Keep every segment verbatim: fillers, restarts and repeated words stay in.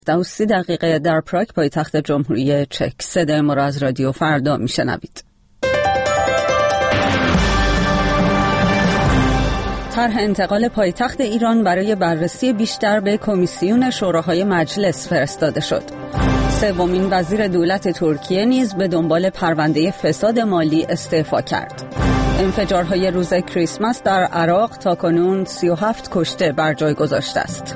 و سی دقیقه در پراگ پایتخت جمهوری چک. صدای ما را از رادیو فردا میشنوید. طرح انتقال پایتخت ایران برای بررسی بیشتر به کمیسیون شوراهای مجلس فرستاده شد. سومین وزیر دولت ترکیه نیز به دنبال پرونده فساد مالی استعفا کرد. انفجارهای روز کریسمس در عراق تاکنون سی و هفت کشته بر جای گذاشته است.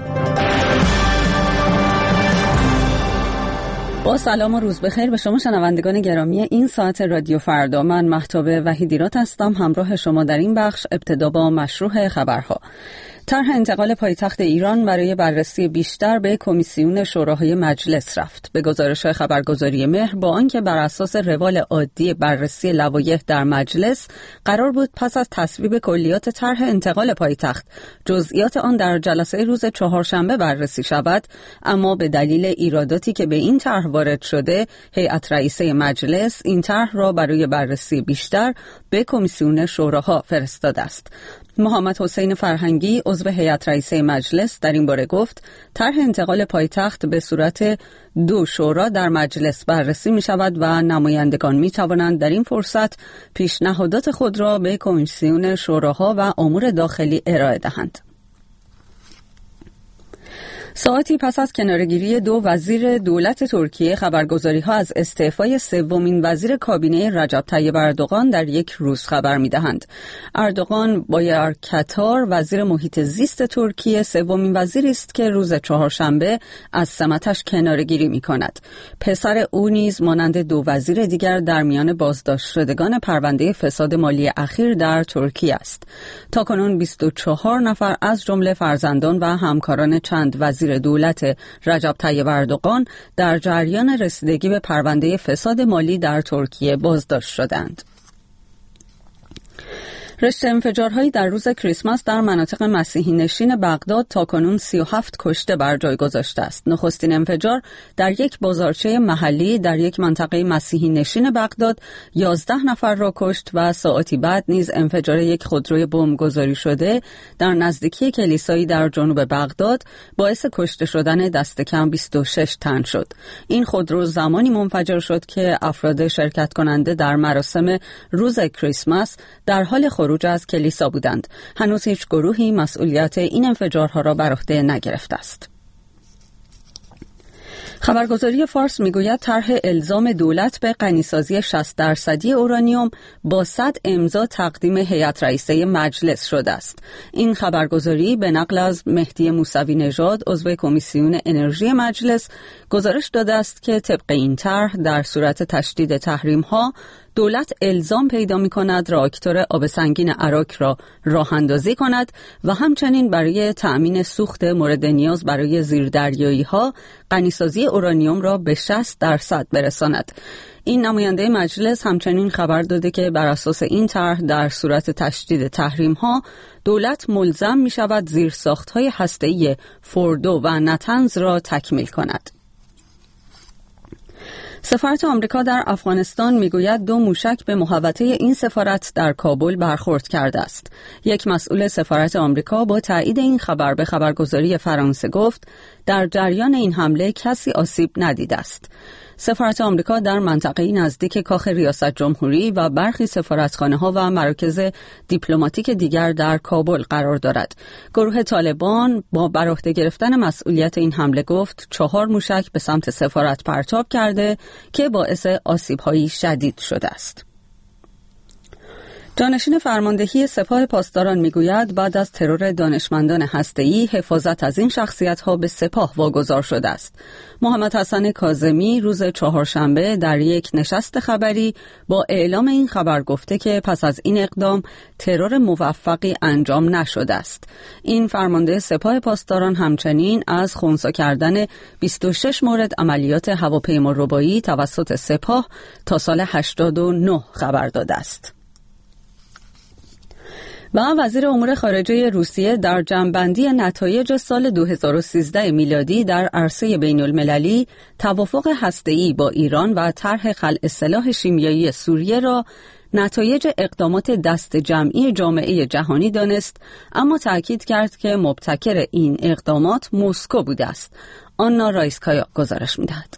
با سلام و روز بخیر به شما شنوندگان گرامی این ساعت رادیو فردا. من مهتاب وحیدیرات هستم، همراه شما در این بخش. ابتدا با مشروع خبرها. طرح انتقال پایتخت ایران برای بررسی بیشتر به کمیسیون شوراهای مجلس رفت. به گزارش خبرگزاری مهر، با آنکه بر اساس روال عادی بررسی لوایح در مجلس قرار بود پس از تصویب کلیات طرح انتقال پایتخت جزئیات آن در جلسه روز چهارشنبه بررسی شود، اما به دلیل ایراداتی که به این طرح وارد شده، هیئت رئیسه مجلس این طرح را برای بررسی بیشتر به کمیسیون شوراها فرستاده است. محمد حسین فرهنگی عضو هیئت رئیسه مجلس در این باره گفت طرح انتقال پایتخت به صورت دو شورا در مجلس بررسی می شود و نمایندگان می توانند در این فرصت پیشنهادات خود را به کمیسیون شوراها و امور داخلی ارائه دهند. ساعتی پس از کناره‌گیری دو وزیر دولت ترکیه، خبرگزاری‌ها از استعفای سومین وزیر کابینه رجب طیب اردوغان در یک روز خبر می‌دهند. اردوغان بایرکتار، وزیر محیط زیست ترکیه، سومین وزیری است که روز چهارشنبه از سمتش کناره‌گیری می‌کند. پسر او نیز مانند دو وزیر دیگر در میان بازداشت شدگان پرونده فساد مالی اخیر در ترکیه است. تاکنون بیست و چهار نفر از جمله فرزندان و همکاران چند وزیر دولت رجب طیب اردوغان در جریان رسیدگی به پرونده فساد مالی در ترکیه بازداشت شدند. رشته انفجارهایی در روز کریسمس در مناطق مسیحی نشین بغداد تاکنون سی و هفت کشته بر جای گذاشته است. نخستین انفجار در یک بازارچه محلی در یک منطقه مسیحی نشین بغداد یازده نفر را کشت و ساعتی بعد نیز انفجار یک خودروی بمب گذاری شده در نزدیکی کلیسایی در جنوب بغداد باعث کشته شدن دست کم بیست و شش تن شد. این خودرو زمانی منفجر شد که افراد شرکت کننده در مراسم روز کریسمس در حال خروج از کلیسا بودند. هنوز هیچ گروهی مسئولیت این انفجارها را بر عهده نگرفته است. خبرگزاری فارس میگوید طرح الزام دولت به غنیسازی شصت درصدی اورانیوم با صد امضا تقدیم هیئت رئیسه مجلس شده است. این خبرگزاری به نقل از مهدی موسوی نژاد عضو کمیسیون انرژی مجلس گزارش داده است که طبق این طرح در صورت تشدید تحریم‌ها دولت الزام پیدا می کند راکتور آب سنگین اراک را راه اندازی کند و همچنین برای تأمین سوخت مورد نیاز برای زیردریایی ها غنیسازی اورانیوم را به شصت درصد برساند. این نماینده مجلس همچنین خبر داده که بر اساس این طرح در صورت تشدید تحریم ها دولت ملزم می شود زیرساخت‌های هسته‌ای فوردو و نتنز را تکمیل کند. سفارت آمریکا در افغانستان میگوید دو موشک به محوطه این سفارت در کابل برخورد کرده است. یک مسئول سفارت آمریکا با تایید این خبر به خبرگزاری فرانسه گفت در جریان این حمله کسی آسیب ندیده است. سفارت آمریکا در منطقه نزدیک کاخ ریاست جمهوری و برخی سفارتخانه‌ها و مراکز دیپلماتیک دیگر در کابل قرار دارد. گروه طالبان با بر عهده گرفتن مسئولیت این حمله گفت چهار موشک به سمت سفارت پرتاب کرده که باعث آسیب‌های شدید شده است. جانشین فرماندهی سپاه پاسداران میگوید بعد از ترور دانشمندان هسته‌ای حفاظت از این شخصیت‌ها به سپاه واگذار شده است. محمد حسن کاظمی روز چهارشنبه در یک نشست خبری با اعلام این خبر گفته که پس از این اقدام ترور موفقی انجام نشده است. این فرمانده سپاه پاسداران همچنین از خنثی کردن بیست و شش مورد عملیات هواپیماربایی توسط سپاه تا سال هشتاد و نه خبر داده است. و وزیر امور خارجه روسیه در جمع‌بندی نتایج سال دو هزار و سیزده میلادی در عرصه بین المللی توافق هسته‌ای با ایران و طرح خلع سلاح شیمیایی سوریه را نتایج اقدامات دست جمعی جامعه جهانی دانست، اما تأکید کرد که مبتکر این اقدامات مسکو بوده است. آنا رایسکایا گزارش می‌دهد.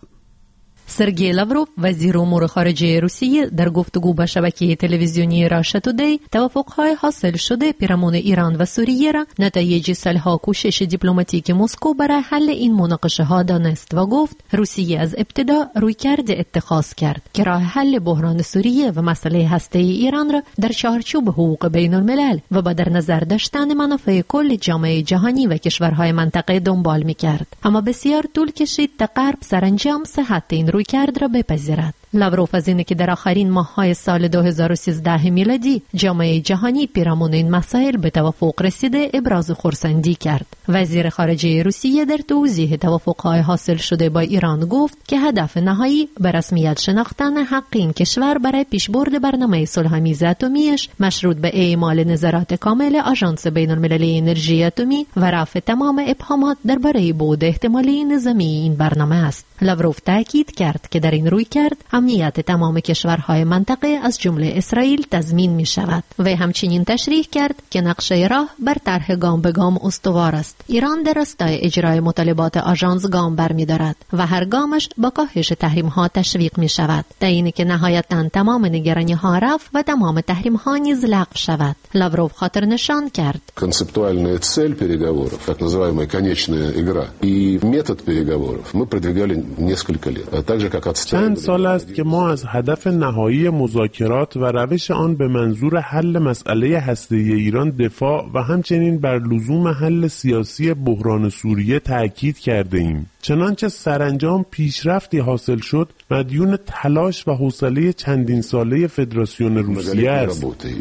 سرگئی لاوروف وزیر امور خارجه روسیه در گفتگو با شبکه تلویزیونی راشا تودی توافق‌های حاصل شده پیرامون ایران و سوریه را نتایج سالها کوشش دیپلماتیک مسکو برای حل این مناقشه‌ها دانست و گفت روسیه از ابتدا رویکرد اتخاذ کرد که راه حل بحران سوریه و مسئله هسته‌ای ایران را در چارچوب حقوق بین الملل و با در نظر داشتن منافع کل جامعه جهانی و کشورهای منطقه دنبال می‌کرد. اما بسیار طول کشید تا غرب سرانجام صحت این رویکرد را بپذیرد. لاوروف از اینه که در آخرین ماه‌های سال دو هزار و سیزده میلادی جامعه جهانی پیرامون این مسائل به توافق رسیده ابراز خرسندی کرد. وزیر خارجه روسیه در توضیح توافق‌های حاصل شده با ایران گفت که هدف نهایی به رسمیت شناختن حق این کشور برای پیشبرد برنامه صلح‌آمیز اتمیش مشروط به اعمال نظارت کامل آژانس بین‌المللی انرژی اتمی و رفع تمام ابهامات درباره بعد احتمالی نظامی این برنامه است. لاوروف تاکید کرد که در این رویکرد امنیت تمام کشورهای منطقه از جمله اسرائیل تضمین می شود و همچنین تشریح کرد که نقشه راه بر طرح گام به گام استوار است. ایران در راستای اجرای مطالبات آژانس گام برمی‌دارد و هر گامش با کاهش تحریم‌ها تشویق می شود تا اینکه که نهایتاً تمام نگرانی‌ها رفع و تمام تحریم‌ها نیز لغو شود. لاوروف خاطر نشان کرد концептуальная цель переговоров, так называемая конечная игра, и метод переговоров мы продвигали несколько лет, а также как چند سال است که ما از هدف نهایی مذاکرات و روش آن به منظور حل مسئله هسته‌ای ایران دفاع و همچنین بر لزوم حل سیاسی بحران سوریه تأکید کرده ایم. چنانچه سرانجام پیشرفتی حاصل شد مدیون تلاش و حوصله چندین ساله فدراسیون روسیه است.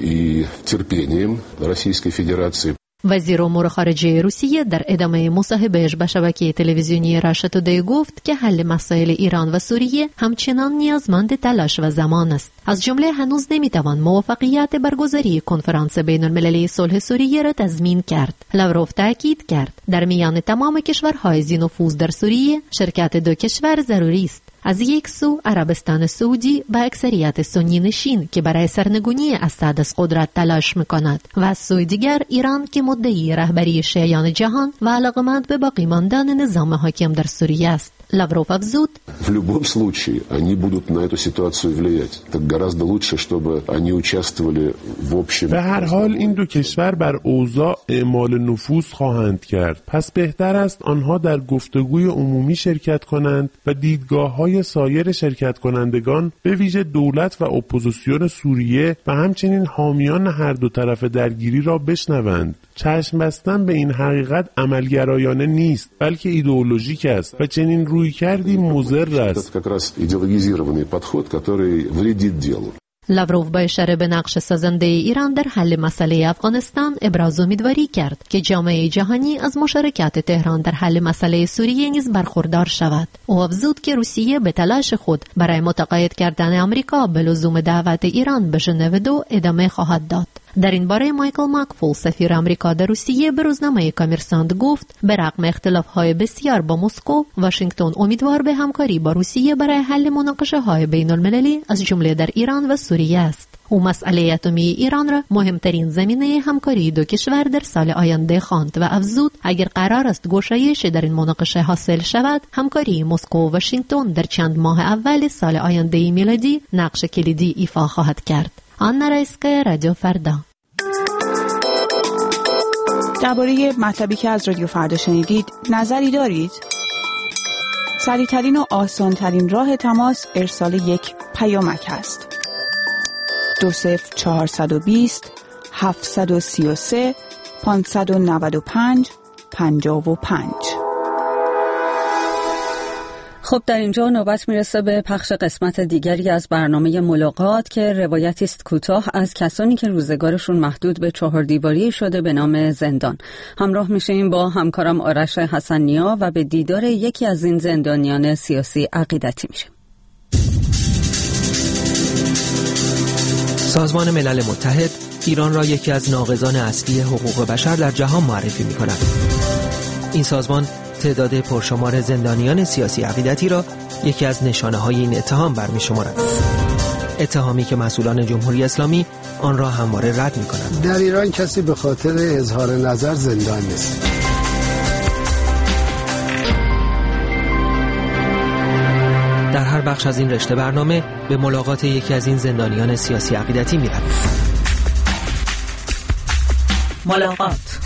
وزیر امور خارجه روسیه در ادامه مصاحبهش به شبکه تلویزیونی راشا تودی گفت که حل مسائل ایران و سوریه همچنان نیازمند تلاش و زمان است. از جمله هنوز نمیتوان موفقیت برگزاری کنفرانس بین المللی صلح سوریه را تضمین کرد. لاوروف تاکید کرد در میان تمام کشورهای ذی نفوذ در سوریه شرکت دو کشور ضروری است. از یک سو عربستان سعودی با اکثریت سنی نشین که برای سرنگونی اسد از قدرت تلاش می‌کند و از سوی دیگر ایران که مدعی رهبری شیعیان جهان و علاقمند به باقی ماندن نظام حاکم در سوریه است. Лавров افزود В любом случае они будут на эту ситуацию влиять. Так гораздо лучше, чтобы они участвовали в общем. به هر حال این دو کشور بر اوضاع اعمال نفوذ خواهند کرد. پس بهتر است آنها در گفتگوی عمومی شرکت کنند و دیدگاه‌های سایر شرکت کنندگان به ویژه دولت و اپوزیسیون سوریه و همچنین حامیان هر دو طرف درگیری را بشنوند. چشم بستن به این حقیقت عملگرایانه نیست بلکه ایدئولوژیک است و چنین روی کردی مضر است. لاوروف با اشاره به نقش سازنده ایران در حل مسئله افغانستان ابراز امیدواری کرد که جامعه جهانی از مشارکت تهران در حل مسئله سوریه نیز برخوردار شود. او افزود که روسیه به تلاش خود برای متقاعد کردن آمریکا به لزوم دعوت ایران به ژنو دو ادامه خواهد داد. در این باره مایکل مکفول سفیر آمریکا در روسیه به روزنامه کامرساند گفت به رغم اختلاف‌های بسیار با مسکو، واشنگتن امیدوار به همکاری با روسیه برای حل مناقشه‌های بین‌المللی از جمله در ایران و سوریه است. او مسئله اتمی ایران را مهمترین زمینه همکاری دو کشور در سال آینده خواند و افزود اگر قرار است گشایش در این مناقشه حاصل شود، همکاری مسکو و واشنگتن در چند ماه اول سال آینده میلادی نقش کلیدی ایفا خواهد کرد. آنا رایسکایا، رادیو فردا. درباره مطلبی که از رادیو فردا شنیدید نظری دارید؟ سریع‌ترین و آسان‌ترین راه تماس ارسال یک پیامک است. دو صفر چهارصد و بیست هفتصد و سی و سه پانصد و نود و پنج پنجاه و پنج. خب در اینجا نوبت میرسه به پخش قسمت دیگری از برنامه ملاقات که روایتی است کوتاه از کسانی که روزگارشون محدود به چهار دیواری شده به نام زندان. همراه میشیم با همکارم آرش حسن‌نیا و به دیدار یکی از این زندانیان سیاسی عقیدتی میشیم. سازمان ملل متحد ایران را یکی از ناقضان اصلی حقوق بشر در جهان معرفی می‌کند. این سازمان تعداد پرشمار زندانیان سیاسی عقیدتی را یکی از نشانه‌های این اتهام برمی‌شمارد. اتهامی که مسئولان جمهوری اسلامی آن را همواره رد می‌کنند. در ایران کسی به خاطر اظهار نظر زندان نیست. در هر بخش از این رشته برنامه به ملاقات یکی از این زندانیان سیاسی عقیدتی می‌رویم. ملاقات.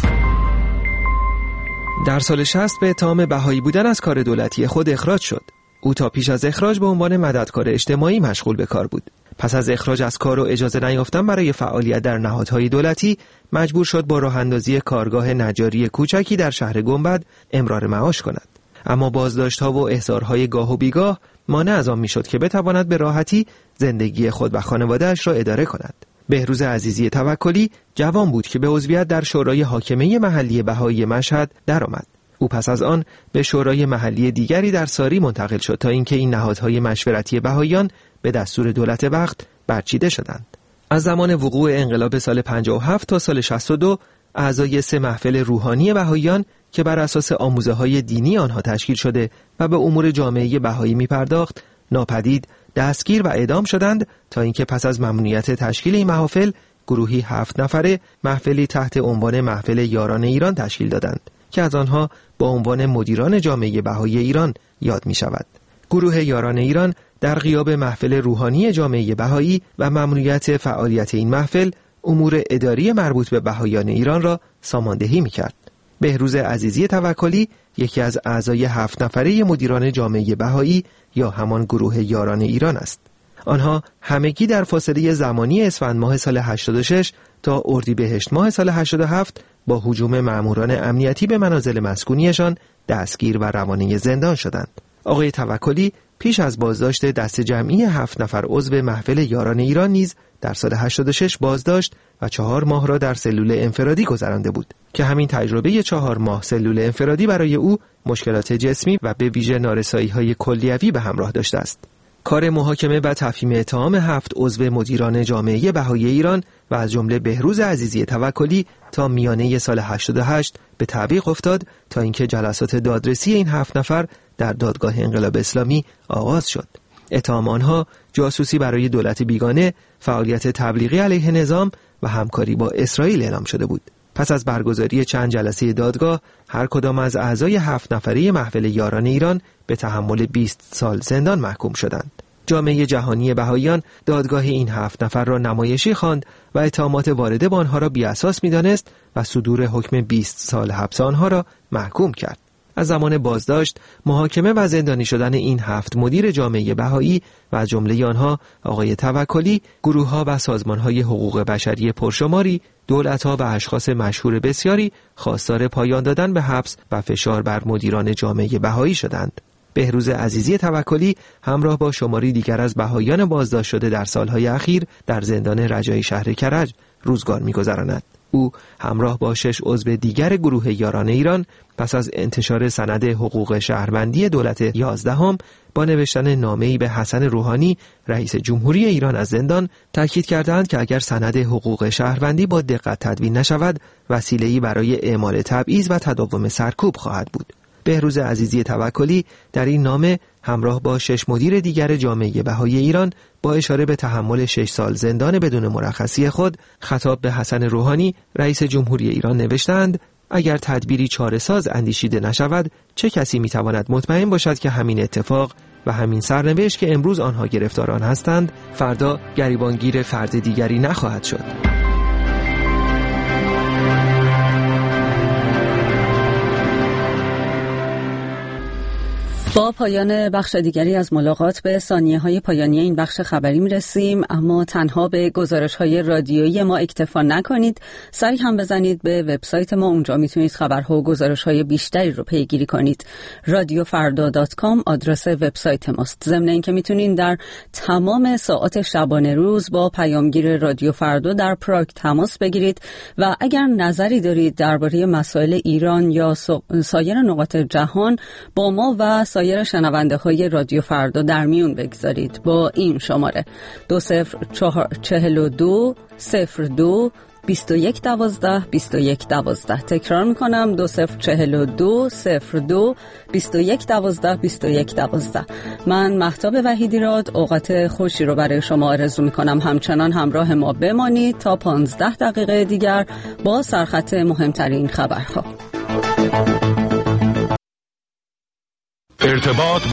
در سال شصت به اتهام بهایی بودن از کار دولتی خود اخراج شد. او تا پیش از اخراج به عنوان مددکار اجتماعی مشغول به کار بود. پس از اخراج از کار و اجازه نیافتن برای فعالیت در نهادهای دولتی، مجبور شد با راه اندازی کارگاه نجاری کوچکی در شهر گنبد امرار معاش کند. اما بازداشت‌ها و احضارهای گاه و بیگاه مانع از آن میشد که بتواند به راحتی زندگی خود و خانواده‌اش را اداره کند. بهروز عزیزی توکلی جوان بود که به عضویت در شورای حاکمه محلی بهایی مشهد درآمد. او پس از آن به شورای محلی دیگری در ساری منتقل شد تا اینکه این نهادهای مشورتی بهاییان به دستور دولت وقت برچیده شدند. از زمان وقوع انقلاب سال پنجاه و هفت تا سال شصت و دو اعضای سه محفل روحانی بهاییان که بر اساس آموزه‌های دینی آنها تشکیل شده و به امور جامعه بهایی می‌پرداخت، ناپدید، دستگیر و اعدام شدند تا اینکه پس از ممنوعیت تشکیل این محافل، گروهی هفت نفره محفلی تحت عنوان محفل یاران ایران تشکیل دادند که از آنها با عنوان مدیران جامعه بهایی ایران یاد می شود. گروه یاران ایران در غیاب محفل روحانی جامعه بهایی و ممنوعیت فعالیت این محفل، امور اداری مربوط به بهاییان ایران را ساماندهی می کرد. بهروز عزیزی توکلی یکی از اعضای هفت نفره مدیران جامعه بهایی یا همان گروه یاران ایران است. آنها همگی در فاصله زمانی اسفند ماه سال هشتاد و شش تا اردیبهشت ماه سال هشتاد و هفت با هجوم ماموران امنیتی به منازل مسکونیشان دستگیر و روانه زندان شدند. آقای توکلی پیش از بازداشت دست جمعی هفت نفر عضو محفل یاران ایران نیز در سال هشتاد و شش بازداشت و چهار ماه را در سلول انفرادی گذرانده بود که همین تجربه چهار ماه سلول انفرادی برای او مشکلات جسمی و به ویژه نارسایی‌های کلیوی به همراه داشته است. کار محاکمه و تفهیم اتهام هفت عضو مدیران جامعه بهایی ایران و از جمله بهروز عزیزی توکلی تا میانه سال هشتاد و هشت به تعویق افتاد تا اینکه جلسات دادرسی این هفت نفر در دادگاه انقلاب اسلامی آغاز شد. اتهام آنها جاسوسی برای دولت بیگانه، فعالیت تبلیغی علیه نظام و همکاری با اسرائیل اعلام شده بود. پس از برگزاری چند جلسه دادگاه، هر کدام از اعضای هفت نفره محفل یاران ایران به تحمل بیست سال زندان محکوم شدند. جامعه جهانی بهاییان دادگاه این هفت نفر را نمایشی خواند و اتهامات وارده به آنها را بی‌اساس می‌دانست و صدور حکم بیست سال حبس آنها را محکوم کرد. از زمان بازداشت، محاکمه و زندانی شدن این هفت مدیر جامعه بهایی و از جمله آنها آقای توکلی، گروه‌ها و سازمان‌های حقوق بشری پرشماری، دولت‌ها و اشخاص مشهور بسیاری خواستار پایان دادن به حبس و فشار بر مدیران جامعه بهایی شدند. بهروز عزیزی توکلی همراه با شماری دیگر از بهاییان بازداشت شده در سالهای اخیر در زندان رجایی شهر کرج روزگار می‌گذراند. او همراه با شش عضو دیگر گروه یاران ایران پس از انتشار سند حقوق شهروندی دولت یازدهم با نوشتن نامه‌ای به حسن روحانی رئیس جمهوری ایران از زندان تاکید کردند که اگر سند حقوق شهروندی با دقت تدوین نشود وسیله‌ای برای اعمال تبعیض و تداوم سرکوب خواهد بود. بهروز عزیزی توکلی در این نامه همراه با شش مدیر دیگر جامعه بهایی ایران با اشاره به تحمل شش سال زندان بدون مرخصی خود خطاب به حسن روحانی رئیس جمهوری ایران نوشتند: اگر تدبیری چاره‌ساز اندیشیده نشود چه کسی میتواند مطمئن باشد که همین اتفاق و همین سرنوشت که امروز آنها گرفتاران هستند فردا گریبانگیر فرد دیگری نخواهد شد. با پایان بخش دیگری از ملاقات به ثانیه‌های پایانی این بخش خبری می‌رسیم، اما تنها به گزارش‌های رادیویی ما اکتفا نکنید، سری هم بزنید به وبسایت ما، اونجا میتونید خبرها و گزارش‌های بیشتری رو پیگیری کنید. رادیو فردا دات کام آدرس وبسایت ماست. ضمن اینکه میتونید در تمام ساعات شبانه روز با پیامگیر رادیو فردا در پراگ تماس بگیرید و اگر نظری دارید درباره مسائل ایران یا سایر نقاط جهان با ما و سایر شنونده های رادیو فردا در میون بگذارید با این شماره دو صفر چهل و دو صفر دو بیست و یک دوازده بیست و یک دوازده. تکرار میکنم دو صفر چهل و دو صفر دو بیست و یک دوازده بیست و یک دوازده. من مهتاب وحیدیراد اوقات خوشی رو برای شما آرزو میکنم. همچنان همراه ما بمانید تا پانزده دقیقه دیگر با سرخط مهمترین خبرها. ارتباط